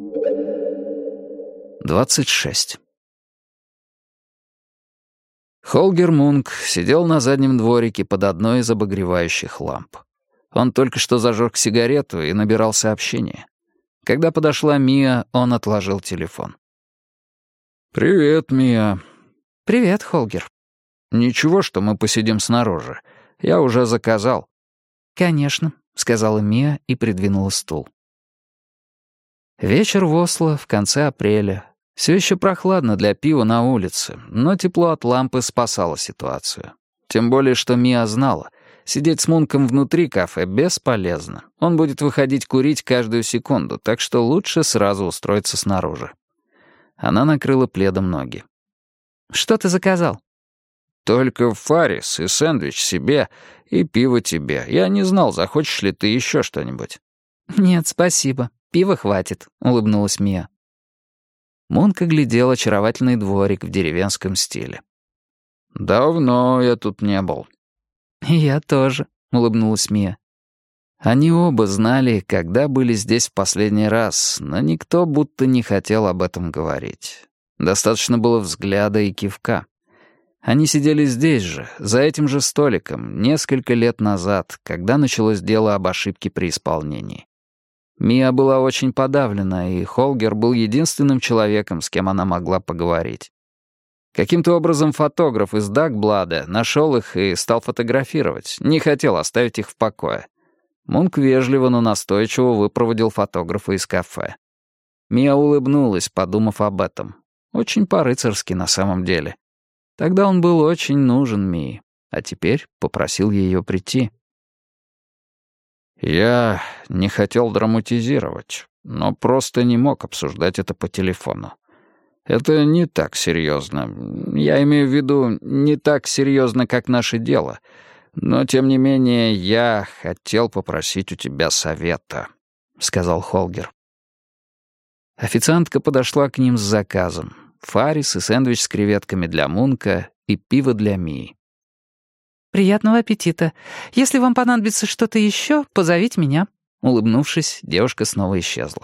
26. Холгер Мунк сидел на заднем дворике под одной из обогревающих ламп. Он только что зажег сигарету и набирал сообщение. Когда подошла Мия, он отложил телефон. «Привет, Мия». «Привет, Холгер». «Ничего, что мы посидим снаружи. Я уже заказал». «Конечно», — сказала Мия и придвинула стул. Вечер в Осло в конце апреля. Все еще прохладно для пива на улице, но тепло от лампы спасало ситуацию. Тем более, что Мия знала, сидеть с Мунком внутри кафе бесполезно. Он будет выходить курить каждую секунду, так что лучше сразу устроиться снаружи. Она накрыла пледом ноги. «Что ты заказал?» «Только фарис и сэндвич себе, и пиво тебе. Я не знал, захочешь ли ты еще что-нибудь». «Нет, спасибо. Пива хватит», — улыбнулась Мия. Мунк оглядел очаровательный дворик в деревенском стиле. «Давно я тут не был». «Я тоже», — улыбнулась Мия. Они оба знали, когда были здесь в последний раз, но никто будто не хотел об этом говорить. Достаточно было взгляда и кивка. Они сидели здесь же, за этим же столиком, несколько лет назад, когда началось дело об ошибке при исполнении. Мия была очень подавлена, и Холгер был единственным человеком, с кем она могла поговорить. Каким-то образом фотограф из Дагблада нашел их и стал фотографировать, не хотел оставить их в покое. Мунк вежливо, но настойчиво выпроводил фотографа из кафе. Мия улыбнулась, подумав об этом. Очень по-рыцарски на самом деле. Тогда он был очень нужен Мии, а теперь попросил ее прийти. «Я не хотел драматизировать, но просто не мог обсуждать это по телефону. Это не так серьезно. Я имею в виду, не так серьезно, как наше дело. Но, тем не менее, я хотел попросить у тебя совета», — сказал Холгер. Официантка подошла к ним с заказом. Фарис и сэндвич с креветками для Мунка и пиво для Мии. «Приятного аппетита. Если вам понадобится что-то еще, позовите меня». Улыбнувшись, девушка снова исчезла.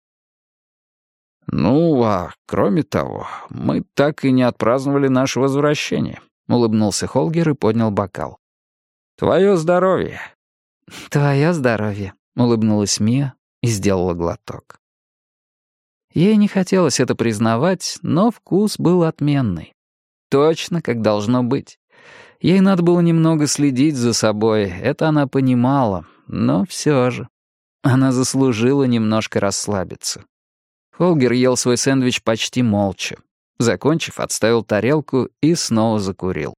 «Ну, а кроме того, мы так и не отпраздновали наше возвращение», — улыбнулся Холгер и поднял бокал. «Твое здоровье». «Твое здоровье», — улыбнулась Мия и сделала глоток. Ей не хотелось это признавать, но вкус был отменный. Точно, как должно быть. Ей надо было немного следить за собой, это она понимала, но все же. Она заслужила немножко расслабиться. Холгер ел свой сэндвич почти молча. Закончив, отставил тарелку и снова закурил.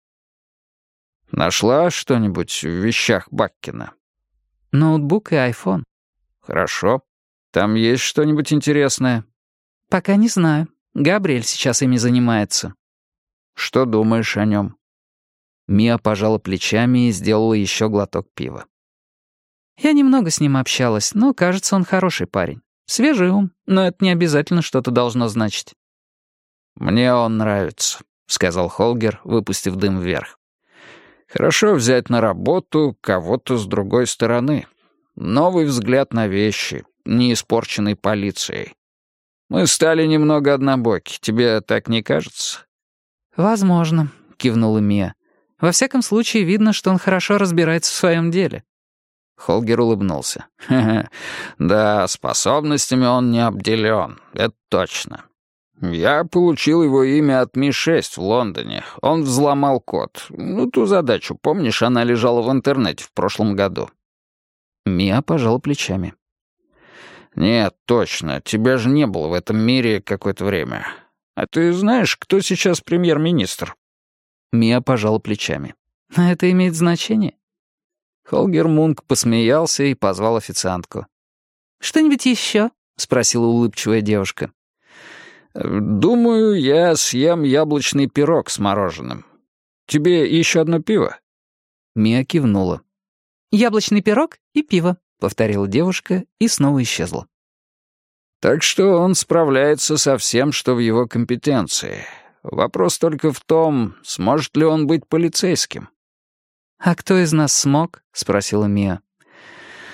«Нашла что-нибудь в вещах Баккина?» «Ноутбук и айфон». «Хорошо. Там есть что-нибудь интересное?» «Пока не знаю. Габриэль сейчас ими занимается». «Что думаешь о нем?» Мия пожала плечами и сделала еще глоток пива. «Я немного с ним общалась, но, кажется, он хороший парень. Свежий ум, но это не обязательно что-то должно значить». «Мне он нравится», — сказал Холгер, выпустив дым вверх. «Хорошо взять на работу кого-то с другой стороны. Новый взгляд на вещи, не испорченный полицией. Мы стали немного однобоки, тебе так не кажется?» «Возможно», — кивнула Мия. «Во всяком случае, видно, что он хорошо разбирается в своем деле». Холгер улыбнулся. «Хе-хе. Да, способностями он не обделен, это точно. Я получил его имя от Ми-6 в Лондоне. Он взломал код. Ну, ту задачу, помнишь, она лежала в интернете в прошлом году?» Мия пожала плечами. «Нет, точно. Тебя же не было в этом мире какое-то время. А ты знаешь, кто сейчас премьер-министр?» Мия пожала плечами. «А это имеет значение?» Холгер Мунк посмеялся и позвал официантку. «Что-нибудь еще?» — спросила улыбчивая девушка. «Думаю, я съем яблочный пирог с мороженым. Тебе еще одно пиво?» Мия кивнула. «Яблочный пирог и пиво», — повторила девушка и снова исчезла. «Так что он справляется со всем, что в его компетенции. Вопрос только в том, сможет ли он быть полицейским». «А кто из нас смог?» — спросила Мия.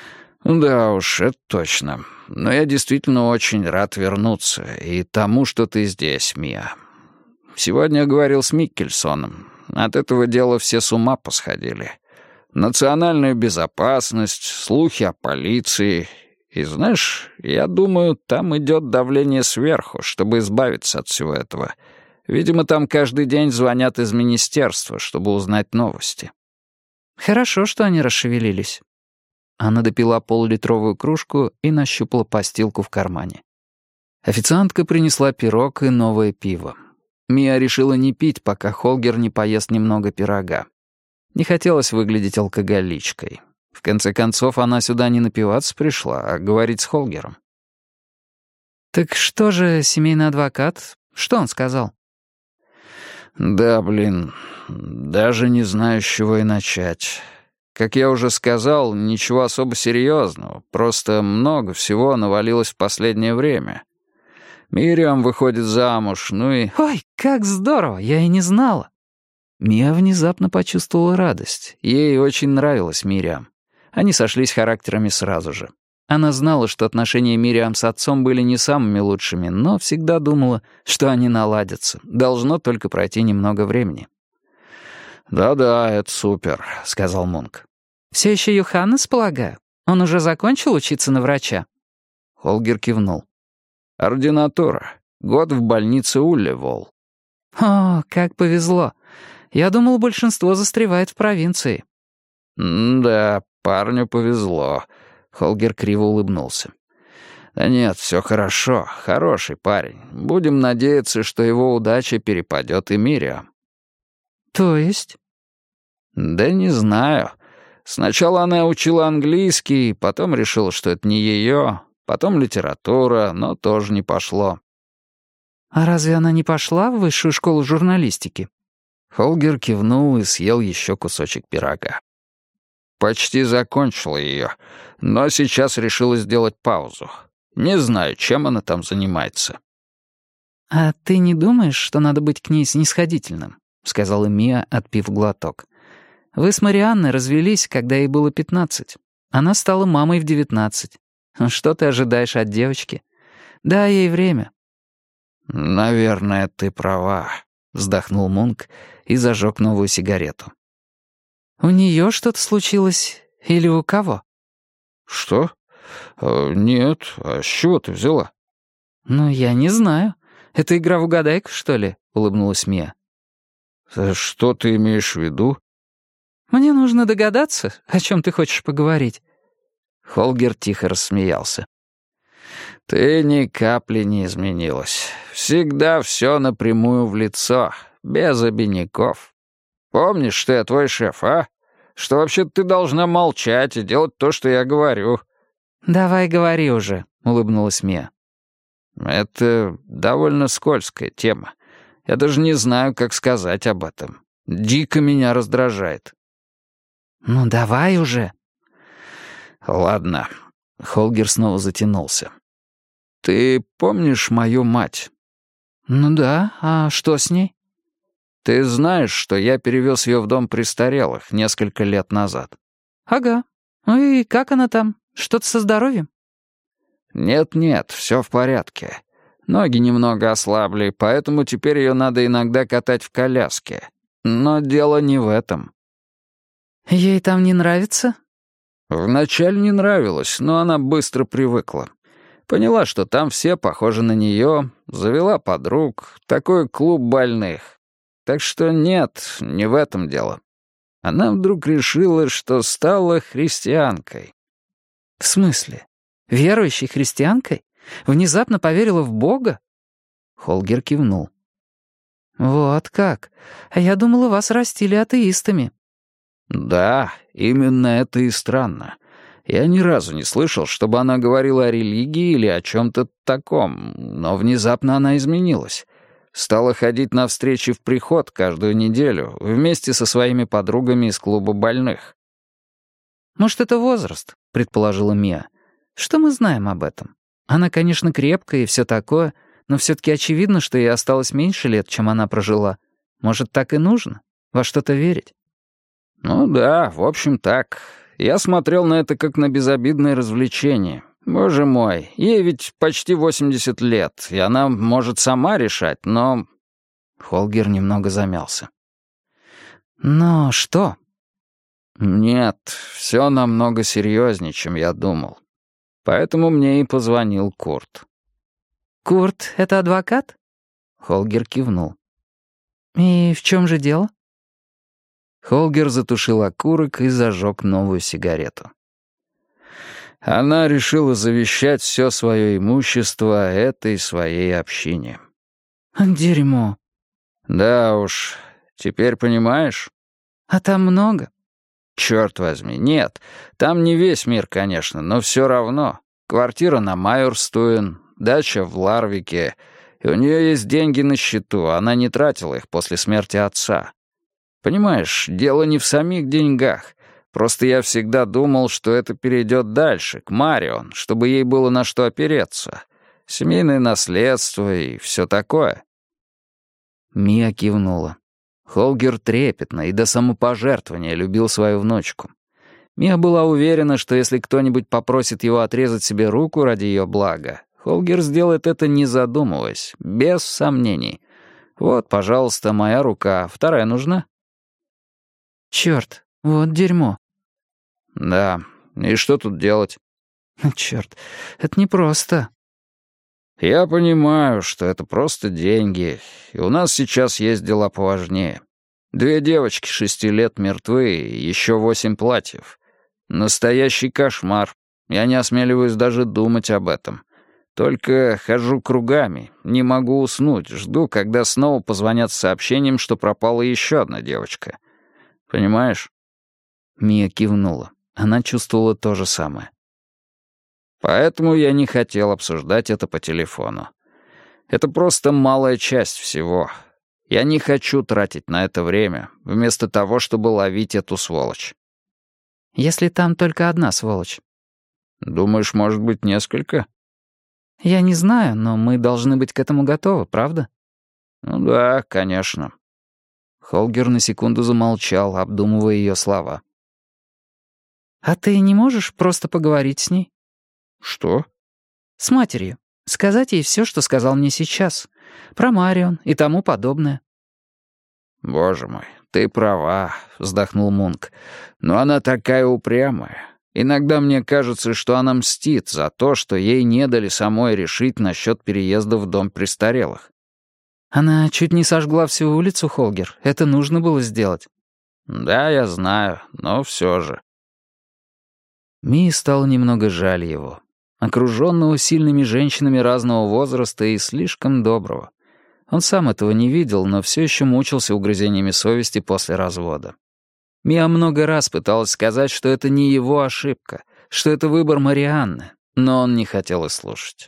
«Да уж, это точно. Но я действительно очень рад вернуться и тому, что ты здесь, Мия. Сегодня я говорил с Миккельсоном. От этого дела все с ума посходили. Национальная безопасность, слухи о полиции. И знаешь, я думаю, там идет давление сверху, чтобы избавиться от всего этого. Видимо, там каждый день звонят из министерства, чтобы узнать новости». Хорошо, что они расшевелились. Она допила полулитровую кружку и нащупала постилку в кармане. Официантка принесла пирог и новое пиво. Мия решила не пить, пока Холгер не поест немного пирога. Не хотелось выглядеть алкоголичкой. В конце концов, она сюда не напиваться пришла, а говорить с Холгером. «Так что же семейный адвокат? Что он сказал?» «Да, блин, даже не знаю, с чего и начать. Как я уже сказал, ничего особо серьезного, просто много всего навалилось в последнее время. Мириам выходит замуж, ну и...» «Ой, как здорово! Я и не знала!» Мия внезапно почувствовала радость. Ей очень нравилась Мириам. Они сошлись характерами сразу же. Она знала, что отношения Мириам с отцом были не самыми лучшими, но всегда думала, что они наладятся. Должно только пройти немного времени. «Да-да, это супер», — сказал Мунк. «Все еще Йоханнес, полагаю? Он уже закончил учиться на врача?» Холгер кивнул. «Ординатура. Год в больнице Уллевол». «О, как повезло. Я думал, большинство застревает в провинции». «Да, парню повезло», — Холгер криво улыбнулся. «Да нет, все хорошо, хороший парень. Будем надеяться, что его удача перепадет и Мириам». «То есть?» «Да не знаю. Сначала она учила английский, потом решила, что это не ее, потом литература, но тоже не пошло». «А разве она не пошла в высшую школу журналистики?» Холгер кивнул и съел еще кусочек пирога. «Почти закончила ее, но сейчас решила сделать паузу. Не знаю, чем она там занимается». «А ты не думаешь, что надо быть к ней снисходительным?» — сказала Мия, отпив глоток. «Вы с Марианной развелись, когда ей было 15. Она стала мамой в 19. Что ты ожидаешь от девочки? Дай ей время». «Наверное, ты права», — вздохнул Мунк и зажег новую сигарету. «У нее что-то случилось? Или у кого?» «Что? Нет, а с чего ты взяла?» «Ну, я не знаю. Это игра в угадайку, что ли?» — улыбнулась Мия. «Что ты имеешь в виду?» «Мне нужно догадаться, о чем ты хочешь поговорить». Холгер тихо рассмеялся. «Ты ни капли не изменилась. Всегда все напрямую в лицо, без обиняков. Помнишь, что я твой шеф, а? Что вообще ты должна молчать и делать то, что я говорю». «Давай говори уже», — улыбнулась Мия. «Это довольно скользкая тема. Я даже не знаю, как сказать об этом. Дико меня раздражает». «Ну давай уже». «Ладно». Холгер снова затянулся. «Ты помнишь мою мать?» «Ну да, а что с ней?» «Ты знаешь, что я перевез ее в дом престарелых несколько лет назад?» «Ага. Ну и как она там? Что-то со здоровьем?» «Нет-нет, все в порядке. Ноги немного ослабли, поэтому теперь ее надо иногда катать в коляске. Но дело не в этом». «Ей там не нравится?» Вначале не нравилось, но она быстро привыкла. Поняла, что там все похожи на нее, завела подруг, такой клуб больных. Так что нет, не в этом дело. Она вдруг решила, что стала христианкой. «В смысле? Верующей христианкой? Внезапно поверила в Бога?» Холгер кивнул. «Вот как. А я думала, вас растили атеистами». «Да, именно это и странно. Я ни разу не слышал, чтобы она говорила о религии или о чем-то таком, но внезапно она изменилась. Стала ходить на встречи в приход каждую неделю вместе со своими подругами из клуба больных». «Может, это возраст?» — предположила Мия. «Что мы знаем об этом? Она, конечно, крепкая и все такое, но все-таки очевидно, что ей осталось меньше лет, чем она прожила. Может, так и нужно? Во что-то верить?» «Ну да, в общем, так. Я смотрел на это как на безобидное развлечение. Боже мой, ей ведь почти 80 лет, и она может сама решать, но...» Холгер немного замялся. «Но что?» «Нет, все намного серьезнее, чем я думал. Поэтому мне и позвонил Курт». «Курт — это адвокат?» Холгер кивнул. «И в чем же дело?» Холгер затушил окурок и зажег новую сигарету. Она решила завещать все свое имущество этой своей общине. «Дерьмо». «Да уж, теперь понимаешь?» «А там много?» «Черт возьми, нет. Там не весь мир, конечно, но все равно. Квартира на Майорстуэн, дача в Ларвике, и у нее есть деньги на счету, она не тратила их после смерти отца. Понимаешь, дело не в самих деньгах. Просто я всегда думал, что это перейдет дальше, к Марион, чтобы ей было на что опереться. Семейное наследство и все такое». Мия кивнула. Холгер трепетно и до самопожертвования любил свою внучку. Мия была уверена, что если кто-нибудь попросит его отрезать себе руку ради ее блага, Холгер сделает это не задумываясь, без сомнений. «Вот, пожалуйста, моя рука. Вторая нужна?» «Черт, вот дерьмо». «Да. И что тут делать?» «Черт, это непросто». «Я понимаю, что это просто деньги, и у нас сейчас есть дела поважнее. 2 девочки 6 лет мертвы, и еще 8 платьев. Настоящий кошмар. Я не осмеливаюсь даже думать об этом. Только хожу кругами, не могу уснуть, жду, когда снова позвонят с сообщением, что пропала еще одна девочка. Понимаешь?» Мия кивнула. Она чувствовала то же самое. «Поэтому я не хотел обсуждать это по телефону. Это просто малая часть всего. Я не хочу тратить на это время, вместо того, чтобы ловить эту сволочь». «Если там только одна сволочь?» «Думаешь, может быть, несколько?» «Я не знаю, но мы должны быть к этому готовы, правда?» «Ну да, конечно». Холгер на секунду замолчал, обдумывая ее слова. «А ты не можешь просто поговорить с ней?» «Что?» «С матерью. Сказать ей все, что сказал мне сейчас. Про Марион и тому подобное». «Боже мой, ты права», — вздохнул Мунк. «Но она такая упрямая. Иногда мне кажется, что она мстит за то, что ей не дали самой решить насчет переезда в дом престарелых». «Она чуть не сожгла всю улицу, Холгер. Это нужно было сделать». «Да, я знаю, но все же». Мии стало немного жаль его. Окруженного сильными женщинами разного возраста и слишком доброго. Он сам этого не видел, но все еще мучился угрызениями совести после развода. Мия много раз пыталась сказать, что это не его ошибка, что это выбор Марианны, но он не хотел и слушать.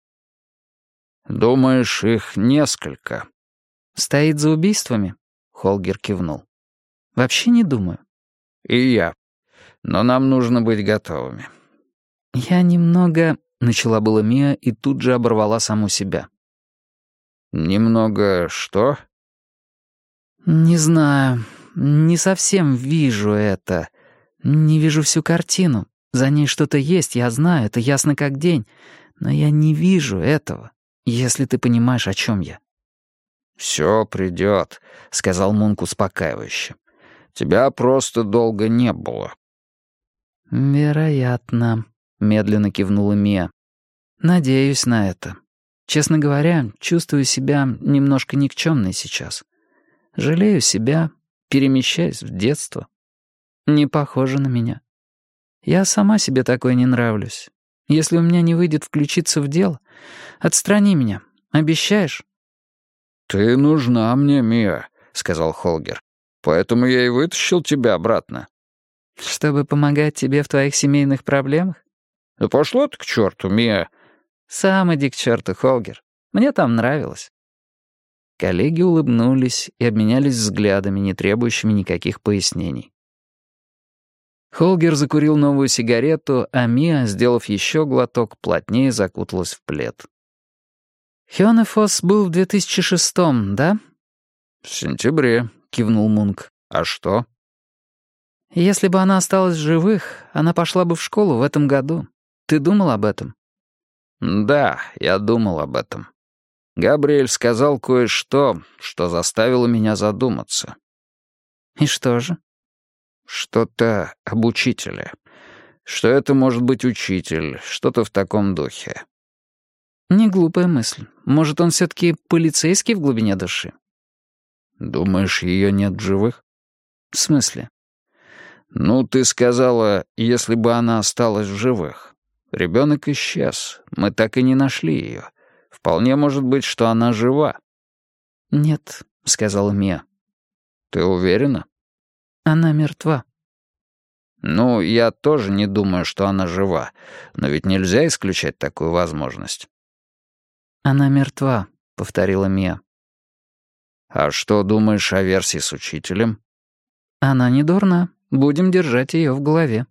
«Думаешь, их несколько?» «Стоит за убийствами?» — Холгер кивнул. «Вообще не думаю». «И я. Но нам нужно быть готовыми». «Я немного...» — начала была Мия и тут же оборвала саму себя. «Немного что?» «Не знаю. Не совсем вижу это. Не вижу всю картину. За ней что-то есть, я знаю, это ясно как день. Но я не вижу этого, если ты понимаешь, о чем я». «Все придет», — сказал Мунк успокаивающе. «Тебя просто долго не было». «Вероятно», — медленно кивнула Мия. «Надеюсь на это. Честно говоря, чувствую себя немножко никчемной сейчас. Жалею себя, перемещаюсь в детство. Не похоже на меня. Я сама себе такой не нравлюсь. Если у меня не выйдет включиться в дело, отстрани меня. Обещаешь?» «Ты нужна мне, Мия», — сказал Холгер. «Поэтому я и вытащил тебя обратно». «Чтобы помогать тебе в твоих семейных проблемах?» «Да пошло ты к черту, Мия». «Сам иди к черту, Холгер. Мне там нравилось». Коллеги улыбнулись и обменялись взглядами, не требующими никаких пояснений. Холгер закурил новую сигарету, а Мия, сделав еще глоток, плотнее закуталась в плед. «Хёнефос был в 2006-м, да?» «В сентябре», — кивнул Мунк. «А что?» Если бы она осталась в живых, она пошла бы в школу в этом году. Ты думал об этом?» «Да, я думал об этом. Габриэль сказал кое-что, что заставило меня задуматься». «И что же?» «Что-то об учителе. Что это может быть учитель, что-то в таком духе». «Не глупая мысль. Может, он все-таки полицейский в глубине души?» «Думаешь, ее нет в живых?» «В смысле?» «Ну, ты сказала, если бы она осталась в живых. Ребенок исчез. Мы так и не нашли ее. Вполне может быть, что она жива». «Нет», — сказала Мия. «Ты уверена?» «Она мертва». «Ну, я тоже не думаю, что она жива. Но ведь нельзя исключать такую возможность». «Она мертва», — повторила Мия. «А что думаешь о версии с учителем?» «Она не дурна. Будем держать ее в голове».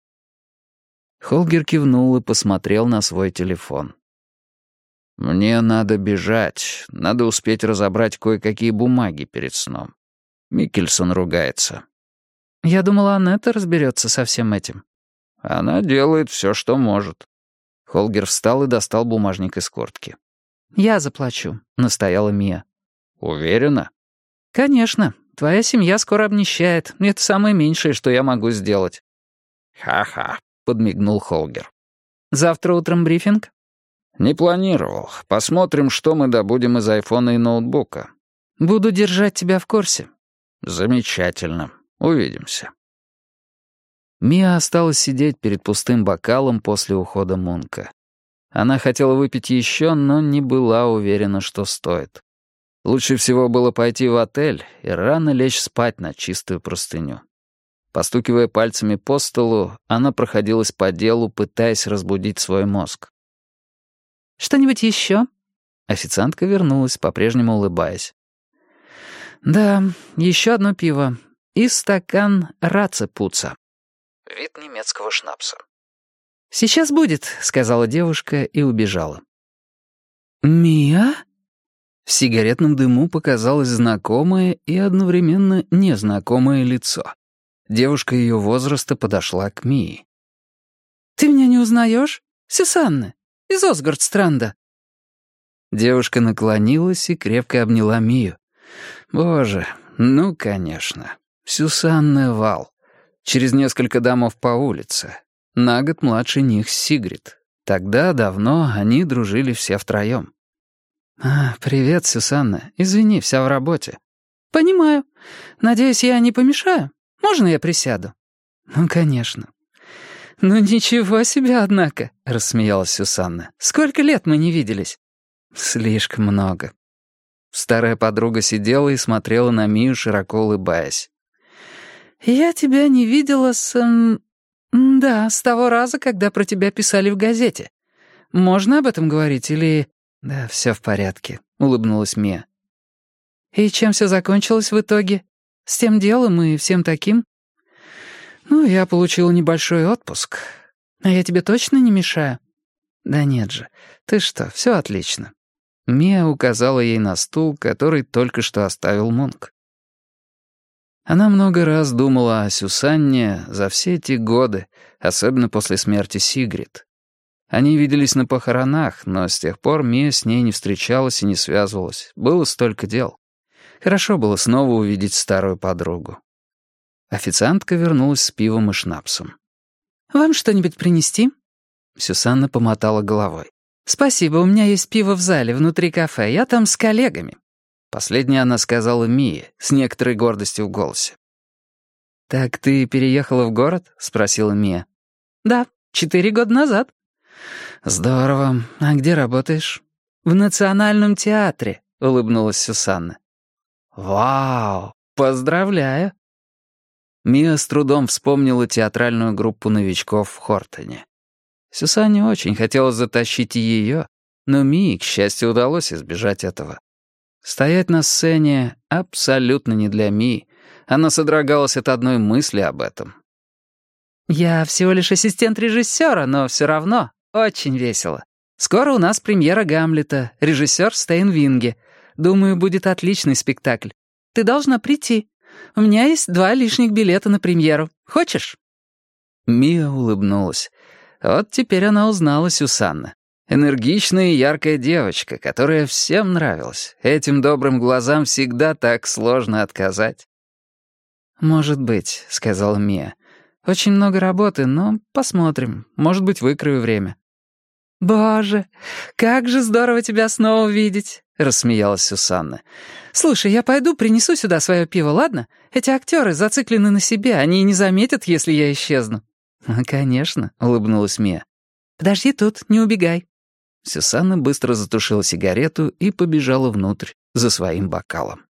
Холгер кивнул и посмотрел на свой телефон. «Мне надо бежать. Надо успеть разобрать кое-какие бумаги перед сном. Миккельсон ругается». «Я думала, Анетта разберется со всем этим». «Она делает все, что может». Холгер встал и достал бумажник из куртки. «Я заплачу», — настояла Мия. «Уверена?» «Конечно. Твоя семья скоро обнищает. Это самое меньшее, что я могу сделать». «Ха-ха», — подмигнул Холгер. «Завтра утром брифинг?» «Не планировал. Посмотрим, что мы добудем из айфона и ноутбука». «Буду держать тебя в курсе». «Замечательно. Увидимся». Мия осталась сидеть перед пустым бокалом после ухода Мунка. Она хотела выпить еще, но не была уверена, что стоит. Лучше всего было пойти в отель и рано лечь спать на чистую простыню. Постукивая пальцами по столу, она проходилась по делу, пытаясь разбудить свой мозг. «Что-нибудь еще?» Официантка вернулась, по-прежнему улыбаясь. «Да, еще одно пиво. И стакан рацепуца». Вид немецкого шнапса. «Сейчас будет», — сказала девушка и убежала. «Мия?» В сигаретном дыму показалось знакомое и одновременно незнакомое лицо. Девушка ее возраста подошла к Мии. «Ты меня не узнаешь? Сюсанна, из Осгардстранда». Девушка наклонилась и крепко обняла Мию. «Боже, ну, конечно. Сюсанна Вал. Через несколько домов по улице. На год младше них Сигрид. Тогда, давно, они дружили все втроем». «Привет, Сюсанна. Извини, вся в работе». «Понимаю. Надеюсь, я не помешаю? Можно я присяду?» «Ну, конечно». «Ну, ничего себе, однако», — рассмеялась Сюсанна. «Сколько лет мы не виделись?» «Слишком много». Старая подруга сидела и смотрела на Мию, широко улыбаясь. «Я тебя не видела Да, с того раза, когда про тебя писали в газете. Можно об этом говорить или...» «Да, все в порядке», — улыбнулась Мия. «И чем все закончилось в итоге? С тем делом и всем таким?» «Ну, я получила небольшой отпуск. А я тебе точно не мешаю?» «Да нет же. Ты что, все отлично». Мия указала ей на стул, который только что оставил Мунк. Она много раз думала о Сюсанне за все эти годы, особенно после смерти Сигрид. Они виделись на похоронах, но с тех пор Мия с ней не встречалась и не связывалась. Было столько дел. Хорошо было снова увидеть старую подругу. Официантка вернулась с пивом и шнапсом. «Вам что-нибудь принести?» Сюсанна помотала головой. «Спасибо, у меня есть пиво в зале, внутри кафе. Я там с коллегами». Последнее она сказала Мии, с некоторой гордостью в голосе. «Так ты переехала в город?» — спросила Мия. «Да, 4 года назад». «Здорово. А где работаешь?» «В Национальном театре», — улыбнулась Сюсанна. «Вау! Поздравляю!» Мия с трудом вспомнила театральную группу новичков в Хортоне. Сюсанне очень хотелось затащить и ее, но Мии, к счастью, удалось избежать этого. Стоять на сцене абсолютно не для Мии. Она содрогалась от одной мысли об этом. «Я всего лишь ассистент режиссера, но все равно очень весело. Скоро у нас премьера «Гамлета», режиссер Стейн Винге. Думаю, будет отличный спектакль. Ты должна прийти. У меня есть 2 лишних билета на премьеру. Хочешь?» Мия улыбнулась. Вот теперь она узнала Сюсанну. Энергичная и яркая девочка, которая всем нравилась. Этим добрым глазам всегда так сложно отказать. «Может быть», — сказала Мия. «Очень много работы, но посмотрим. Может быть, выкрою время». «Боже, как же здорово тебя снова видеть!» — рассмеялась Сюсанна. «Слушай, я пойду принесу сюда свое пиво, ладно? Эти актеры зациклены на себе, они и не заметят, если я исчезну». «Конечно», — улыбнулась Мия. «Подожди тут, не убегай». Сюсанна быстро затушила сигарету и побежала внутрь за своим бокалом.